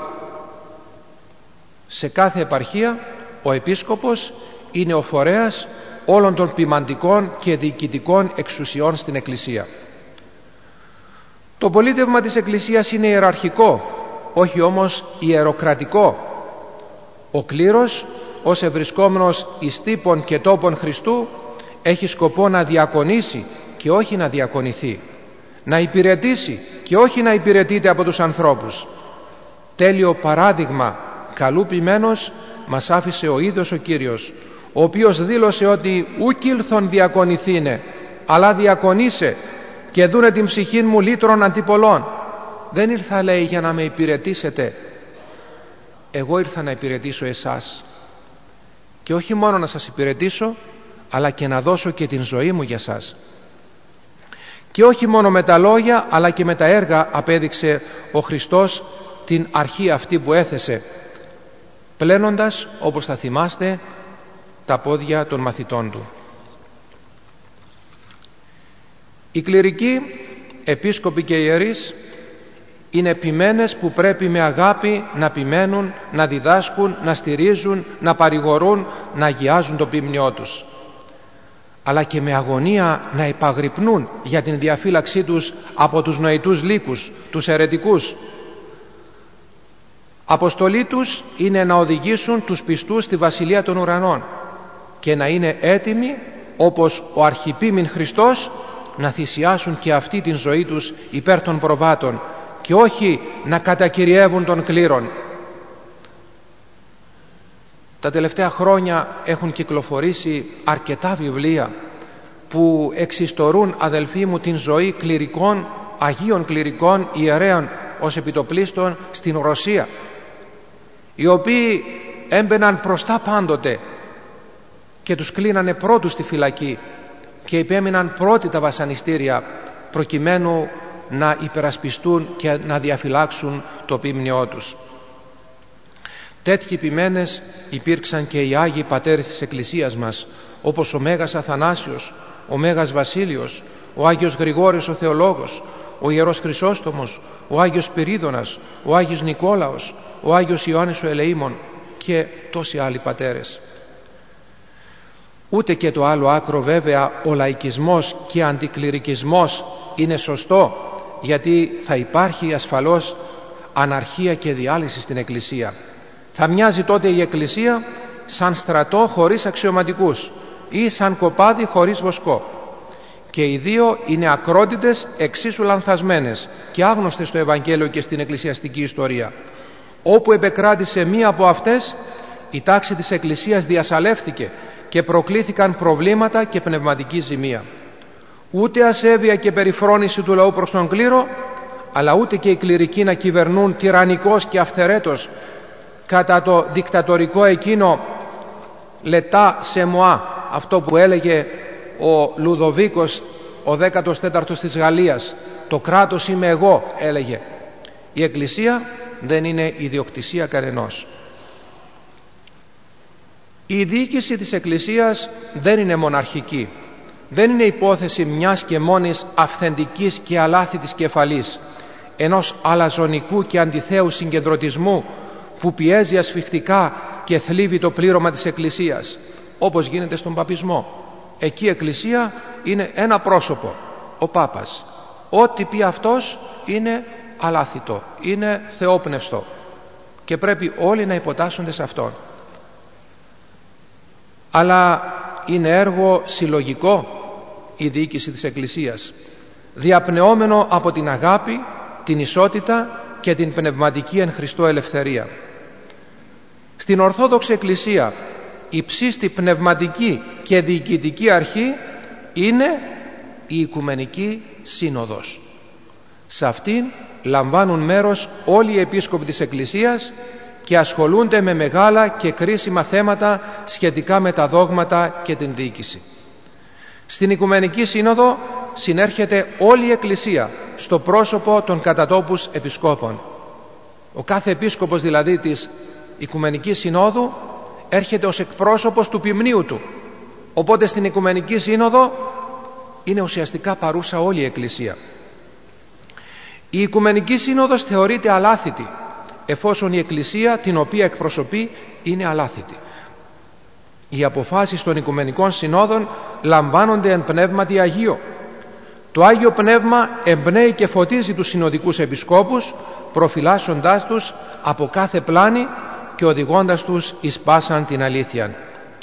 Σε κάθε επαρχία ο επίσκοπος είναι ο φορέας όλων των ποιμαντικών και διοικητικών εξουσιών στην Εκκλησία. Το πολίτευμα της Εκκλησίας είναι ιεραρχικό, όχι όμως ιεροκρατικό. Ο κλήρος, ως ευρισκόμενος εις τύπων και τόπων Χριστού, έχει σκοπό να διακονήσει και όχι να διακονηθεί, να υπηρετήσει και όχι να υπηρετείται από τους ανθρώπους. Τέλειο παράδειγμα καλού ποιμένος μας άφησε ο ίδιος ο Κύριος, ο οποίος δήλωσε ότι «ουκ ήλθον διακονηθήνε, αλλά διακονήσε και δούνε την ψυχή μου λύτρων αντιπολών». Δεν ήρθα, λέει, για να με υπηρετήσετε, εγώ ήρθα να υπηρετήσω εσάς. Και όχι μόνο να σας υπηρετήσω, αλλά και να δώσω και την ζωή μου για σας. Και όχι μόνο με τα λόγια, αλλά και με τα έργα απέδειξε ο Χριστός την αρχή αυτή που έθεσε, πλένοντας, όπως θα θυμάστε, τα πόδια των μαθητών του. Οι κληρικοί, επίσκοποι και ιερείς είναι ποιμένες που πρέπει με αγάπη να ποιμένουν, να διδάσκουν, να στηρίζουν, να παρηγορούν, να αγιάζουν το ποιμνιό τους, αλλά και με αγωνία να υπαγρυπνούν για την διαφύλαξή τους από τους νοητούς λύκους, τους αιρετικούς. Αποστολή τους είναι να οδηγήσουν τους πιστούς στη Βασιλεία των Ουρανών και να είναι έτοιμοι, όπως ο αρχιπίμην Χριστός, να θυσιάσουν και αυτή την ζωή τους υπέρ των προβάτων και όχι να κατακυριεύουν των κλήρων. Τα τελευταία χρόνια έχουν κυκλοφορήσει αρκετά βιβλία που εξιστορούν, αδελφοί μου, την ζωή κληρικών, αγίων κληρικών ιερέων ως επιτοπλίστων στην Ρωσία, οι οποίοι έμπαιναν μπροστά πάντοτε και τους κλείνανε πρώτους στη φυλακή και υπέμειναν πρώτοι τα βασανιστήρια προκειμένου να υπερασπιστούν και να διαφυλάξουν το ποιμνιό τους. Τέτοιοι ποιμένες υπήρξαν και οι Άγιοι Πατέρες της Εκκλησίας μας, όπως ο Μέγας Αθανάσιος, ο Μέγας Βασίλειος, ο Άγιος Γρηγόριος ο Θεολόγος, ο Ιερός Χρυσόστομος, ο Άγιος Πυρίδωνας, ο Άγιος Νικόλαος, ο Άγιος Ιωάννης ο Ελεήμων και τόσοι άλλοι πατέρες. Ούτε και το άλλο άκρο βέβαια, ο λαϊκισμός και αντικληρικισμός, είναι σωστό, γιατί θα υπάρχει ασφαλώς αναρχία και διάλυση στην Εκκλησία. Θα μοιάζει τότε η Εκκλησία σαν στρατό χωρίς αξιωματικούς ή σαν κοπάδι χωρίς βοσκό. και οι δύο είναι ακρότητες, εξίσου λανθασμένες και άγνωστες στο Ευαγγέλιο και στην εκκλησιαστική ιστορία. Όπου επεκράτησε μία από αυτές, η τάξη της Εκκλησίας διασαλεύθηκε και προκλήθηκαν προβλήματα και πνευματική ζημία. Ούτε ασέβεια και περιφρόνηση του λαού προς τον κλήρο, αλλά ούτε και οι κληρικοί να κυβερνούν τυραννικός και αυθαιρέτως κατά το δικτατορικό εκείνο λετά σε μοά, αυτό που έλεγε ο Λουδοβίκος, ο δέκατος τέταρτος της Γαλλίας, το κράτος είμαι εγώ, έλεγε. Η Εκκλησία δεν είναι ιδιοκτησία κανενός. Η διοίκηση της Εκκλησίας δεν είναι μοναρχική. Δεν είναι υπόθεση μιας και μόνης αυθεντικής και αλάθητης κεφαλής, ενός αλαζονικού και αντιθέου συγκεντρωτισμού που πιέζει ασφιχτικά και θλίβει το πλήρωμα της Εκκλησίας, όπως γίνεται στον παπισμό. Εκεί η Εκκλησία είναι ένα πρόσωπο, ο Πάπας. Ό,τι πει αυτός είναι αλάθητο, είναι θεόπνευστο και πρέπει όλοι να υποτάσσονται σε αυτόν. Αλλά είναι έργο συλλογικό η διοίκηση της Εκκλησίας, διαπνεόμενο από την αγάπη, την ισότητα και την πνευματική εν Χριστώ ελευθερία. Στην Ορθόδοξη Εκκλησία η ψήστη πνευματική και διοικητική αρχή είναι η Οικουμενική Σύνοδος. Σε αυτήν λαμβάνουν μέρος όλοι οι επίσκοποι της Εκκλησίας και ασχολούνται με μεγάλα και κρίσιμα θέματα σχετικά με τα δόγματα και την διοίκηση. Στην Οικουμενική Σύνοδο συνέρχεται όλη η Εκκλησία στο πρόσωπο των κατατόπους επισκόπων. Ο κάθε επίσκοπος δηλαδή της Οικουμενικής Συνόδου έρχεται ως εκπρόσωπος του ποιμνίου του. Οπότε στην Οικουμενική Σύνοδο είναι ουσιαστικά παρούσα όλη η Εκκλησία. Η Οικουμενική Σύνοδος θεωρείται αλάθητη, εφόσον η Εκκλησία την οποία εκπροσωπεί είναι αλάθητη. Οι αποφάσεις των Οικουμενικών Συνόδων λαμβάνονται εν πνεύματι Αγίο. Το Άγιο Πνεύμα εμπνέει και φωτίζει τους συνοδικούς επισκόπους, προφυλάσσοντάς τους από κάθε πλάνη και οδηγώντας τους εις πάσαν την αλήθεια.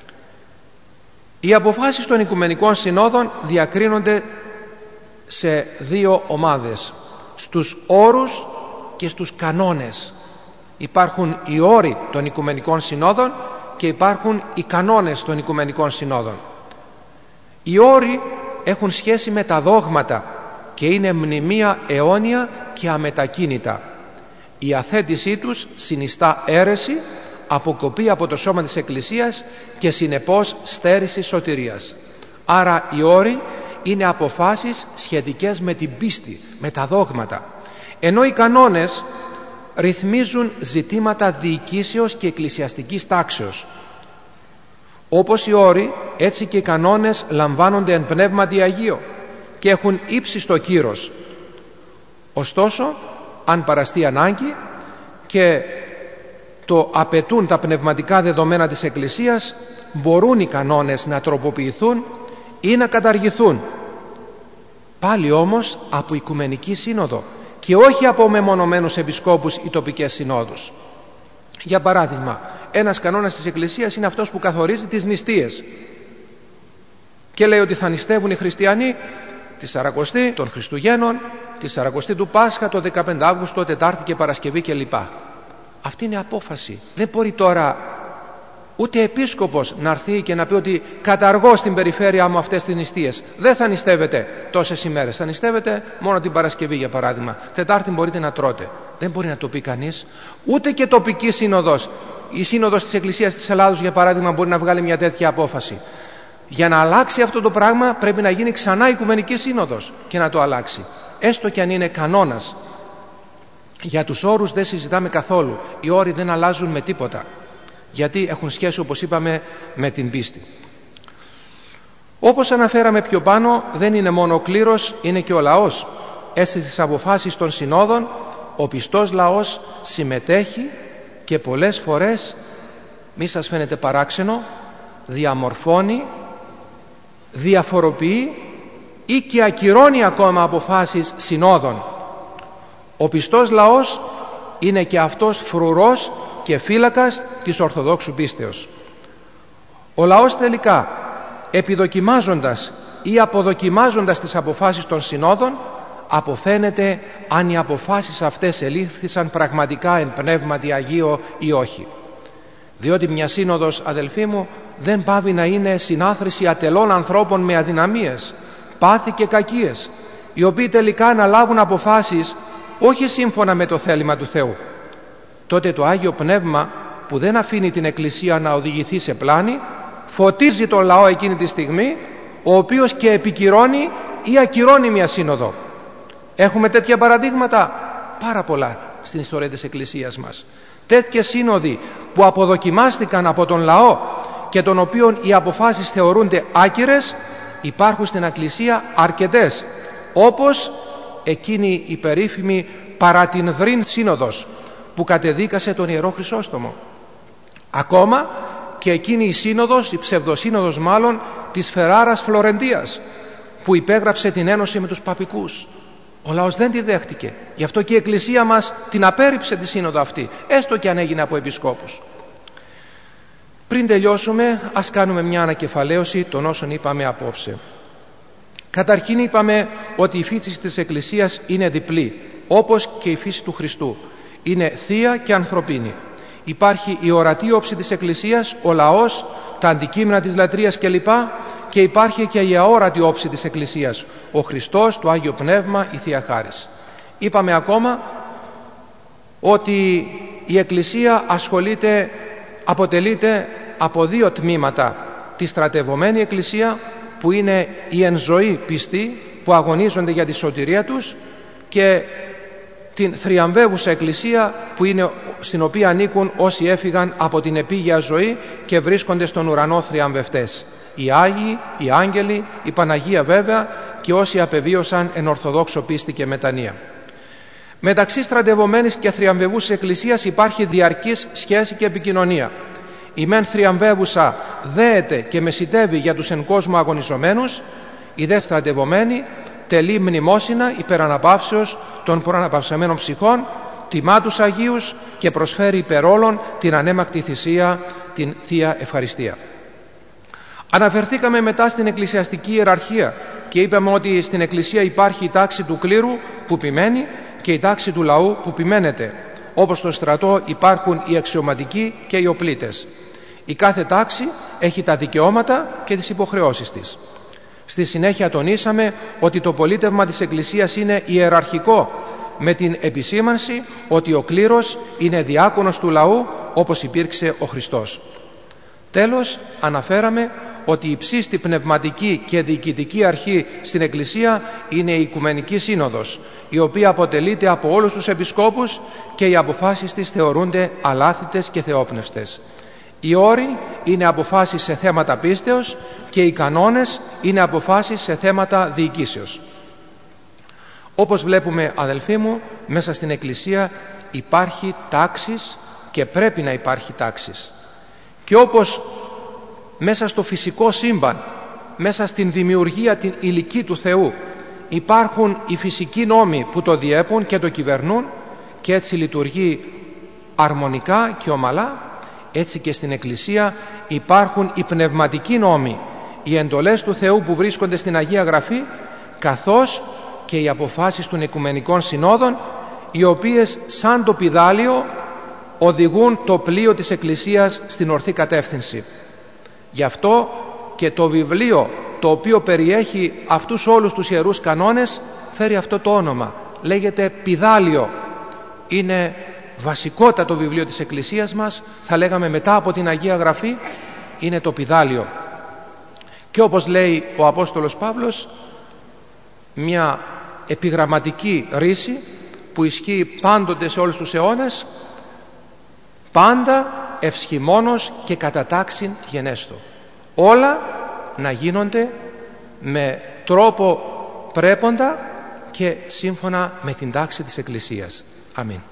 Οι αποφάσεις των Οικουμενικών Συνόδων διακρίνονται σε δύο ομάδες, στους όρους και στους κανόνες. Υπάρχουν οι όροι των Οικουμενικών Συνόδων και υπάρχουν οι κανόνες των Οικουμενικών Συνόδων. Οι όροι έχουν σχέση με τα δόγματα και είναι μνημεία αιώνια και αμετακίνητα. Η αθέτησή τους συνιστά αίρεση, αποκοπή από το σώμα της Εκκλησίας και συνεπώς στέρηση σωτηρίας. Άρα οι όροι είναι αποφάσεις σχετικές με την πίστη, με τα δόγματα, ενώ οι κανόνες ρυθμίζουν ζητήματα διοικήσεως και εκκλησιαστικής τάξεως. Όπως οι όροι, έτσι και οι κανόνες λαμβάνονται εν πνεύματι Αγίο και έχουν ύψιστο κύρος. Ωστόσο, αν παραστεί ανάγκη και το απαιτούν τα πνευματικά δεδομένα της Εκκλησίας, μπορούν οι κανόνες να τροποποιηθούν ή να καταργηθούν. Πάλι όμως από Οικουμενική Σύνοδο και όχι από μεμονωμένους επισκόπους ή τοπικές συνόδους. Για παράδειγμα, ένας κανόνας της Εκκλησίας είναι αυτός που καθορίζει τις νηστείες και λέει ότι θα νηστεύουν οι χριστιανοί τη Σαρακοστή των Χριστουγέννων, τη Σαρακοστή του Πάσχα, το δεκαπέντε Αύγουστο, Τετάρτη και Παρασκευή κλπ. Αυτή είναι απόφαση. Δεν μπορεί τώρα ούτε επίσκοπος να έρθει και να πει ότι καταργώ στην περιφέρειά μου αυτές τις νηστείες. Δεν θα νηστεύετε τόσες ημέρες. Θα νηστεύετε μόνο την Παρασκευή, για παράδειγμα. Τετάρτη μπορείτε να τρώτε. Δεν μπορεί να το πει κανείς. Ούτε και τοπική σύνοδος. Η σύνοδος της Εκκλησίας της Ελλάδος, για παράδειγμα, μπορεί να βγάλει μια τέτοια απόφαση. Για να αλλάξει αυτό το πράγμα πρέπει να γίνει ξανά Οικουμενική Σύνοδος και να το αλλάξει. Έστω και αν είναι κανόνας. Για τους όρους δεν συζητάμε καθόλου. Οι όροι δεν αλλάζουν με τίποτα. Γιατί έχουν σχέση, όπως είπαμε, με την πίστη. Όπως αναφέραμε πιο πάνω, δεν είναι μόνο ο κλήρος, είναι και ο λαός. Έτσι στις αποφάσεις των συνόδων, ο πιστός λαός συμμετέχει και πολλές φορές, μη σας φαίνεται παράξενο, διαμορφώνει, διαφοροποιεί ή και ακυρώνει ακόμα αποφάσεις συνόδων. Ο πιστός λαός είναι και αυτός φρουρός και φύλακας της Ορθοδόξου πίστεως. Ο λαός τελικά, επιδοκιμάζοντας ή αποδοκιμάζοντας τις αποφάσεις των συνόδων, αποφαίνεται αν οι αποφάσεις αυτές ελήφθησαν πραγματικά εν πνεύματι Αγίο ή όχι. Διότι μια σύνοδος, αδελφοί μου, δεν πάβει να είναι συνάθρηση ατελών ανθρώπων με αδυναμίες, πάθη και κακίες, οι οποίοι τελικά αναλάβουν αποφάσεις όχι σύμφωνα με το θέλημα του Θεού. Τότε το Άγιο Πνεύμα, που δεν αφήνει την Εκκλησία να οδηγηθεί σε πλάνη, φωτίζει τον λαό εκείνη τη στιγμή, ο οποίος και επικυρώνει ή ακυρώνει μια σύνοδο. Έχουμε τέτοια παραδείγματα πάρα πολλά στην ιστορία της Εκκλησίας μας. Τέτοιες σύνοδοι που αποδοκιμάστηκαν από τον λαό και των οποίων οι αποφάσεις θεωρούνται άκυρες, υπάρχουν στην Εκκλησία αρκετές, όπως εκείνη η περίφημη Παρατινδρήν Σύνοδος που κατεδίκασε τον Ιερό Χρυσόστομο. Ακόμα και εκείνη η σύνοδος, η ψευδοσύνοδος μάλλον, της Φεράρας Φλωρεντίας, που υπέγραψε την ένωση με τους παπικούς. Ο λαός δεν τη δέχτηκε. Γι' αυτό και η Εκκλησία μας την απέρριψε τη σύνοδο αυτή, έστω και αν έγινε από επισκόπους. Πριν τελειώσουμε, ας κάνουμε μια ανακεφαλαίωση των όσων είπαμε απόψε. Καταρχήν είπαμε ότι η φύση της Εκκλησίας είναι διπλή, όπως και η φύση του Χριστού. Είναι θεία και ανθρωπίνη. Υπάρχει η ορατή όψη της Εκκλησίας, ο λαός, τα αντικείμενα της λατρείας κλπ. Και υπάρχει και η αόρατη όψη της Εκκλησίας, ο Χριστός, το Άγιο Πνεύμα, η Θεία Χάρις. Είπαμε ακόμα ότι η Εκκλησία ασχολείται, αποτελείται από δύο τμήματα. Τη στρατευωμένη Εκκλησία, που είναι οι εν ζωή πιστοί που αγωνίζονται για τη σωτηρία τους, και την θριαμβεύουσα Εκκλησία, που είναι, στην οποία ανήκουν όσοι έφυγαν από την επίγεια ζωή και βρίσκονται στον ουρανό θριαμβευτές. Οι Άγιοι, οι Άγγελοι, η Παναγία βέβαια και όσοι απεβίωσαν εν ορθοδόξο πίστη και μετανία. Μεταξύ στρατευωμένης και θριαμβευούσης Εκκλησίας υπάρχει διαρκής σχέση και επικοινωνία. Η μεν θριαμβεύουσα δέεται και μεσητεύει για τους εν κόσμο αγωνιζομένους, η δε στρατευωμένη τελεί μνημόσυνα υπεραναπαύσεως των προαναπαυσαμένων ψυχών, τιμά τους Αγίους και προσφέρει υπερ όλων την ανέμακτη θυσία, την Θεία Ευχαριστία. Αναφερθήκαμε μετά στην εκκλησιαστική ιεραρχία και είπαμε ότι στην Εκκλησία υπάρχει η τάξη του κλήρου που ποιμένει και η τάξη του λαού που ποιμένεται. Όπως στο στρατό υπάρχουν οι αξιωματικοί και οι οπλίτες. Η κάθε τάξη έχει τα δικαιώματα και τις υποχρεώσεις της. Στη συνέχεια τονίσαμε ότι το πολίτευμα της Εκκλησίας είναι ιεραρχικό, με την επισήμανση ότι ο κλήρος είναι διάκονος του λαού, όπως υπήρξε ο Χριστός. Τέλος, αναφέραμε ότι η υψίστη πνευματική και διοικητική αρχή στην Εκκλησία είναι η Οικουμενική Σύνοδος, η οποία αποτελείται από όλους τους επισκόπους και οι αποφάσεις της θεωρούνται αλάθητες και θεόπνευστες. Οι όροι είναι αποφάσεις σε θέματα πίστεως και οι κανόνες είναι αποφάσεις σε θέματα διοικήσεως. Όπως βλέπουμε, αδελφοί μου, μέσα στην Εκκλησία υπάρχει τάξης και πρέπει να υπάρχει τάξης. Και όπως μέσα στο φυσικό σύμπαν, μέσα στην δημιουργία την υλική του Θεού, υπάρχουν οι φυσικοί νόμοι που το διέπουν και το κυβερνούν και έτσι λειτουργεί αρμονικά και ομαλά, έτσι και στην Εκκλησία υπάρχουν οι πνευματικοί νόμοι, οι εντολές του Θεού που βρίσκονται στην Αγία Γραφή, καθώς και οι αποφάσεις των Οικουμενικών Συνόδων, οι οποίες σαν το πηδάλιο οδηγούν το πλοίο της Εκκλησίας στην ορθή κατεύθυνση. Γι' αυτό και το βιβλίο το οποίο περιέχει αυτούς όλους τους ιερούς κανόνες φέρει αυτό το όνομα. Λέγεται πηδάλιο. Είναι βασικότατο βιβλίο της Εκκλησίας μας, θα λέγαμε μετά από την Αγία Γραφή, είναι το πηδάλιο. Και όπως λέει ο Απόστολος Παύλος, μια επιγραμματική ρίση που ισχύει πάντοτε σε όλους τους αιώνες, πάντα ευσχημόνος και κατά τάξιν γενέστο. Όλα να γίνονται με τρόπο πρέποντα και σύμφωνα με την τάξη της Εκκλησίας. Αμήν.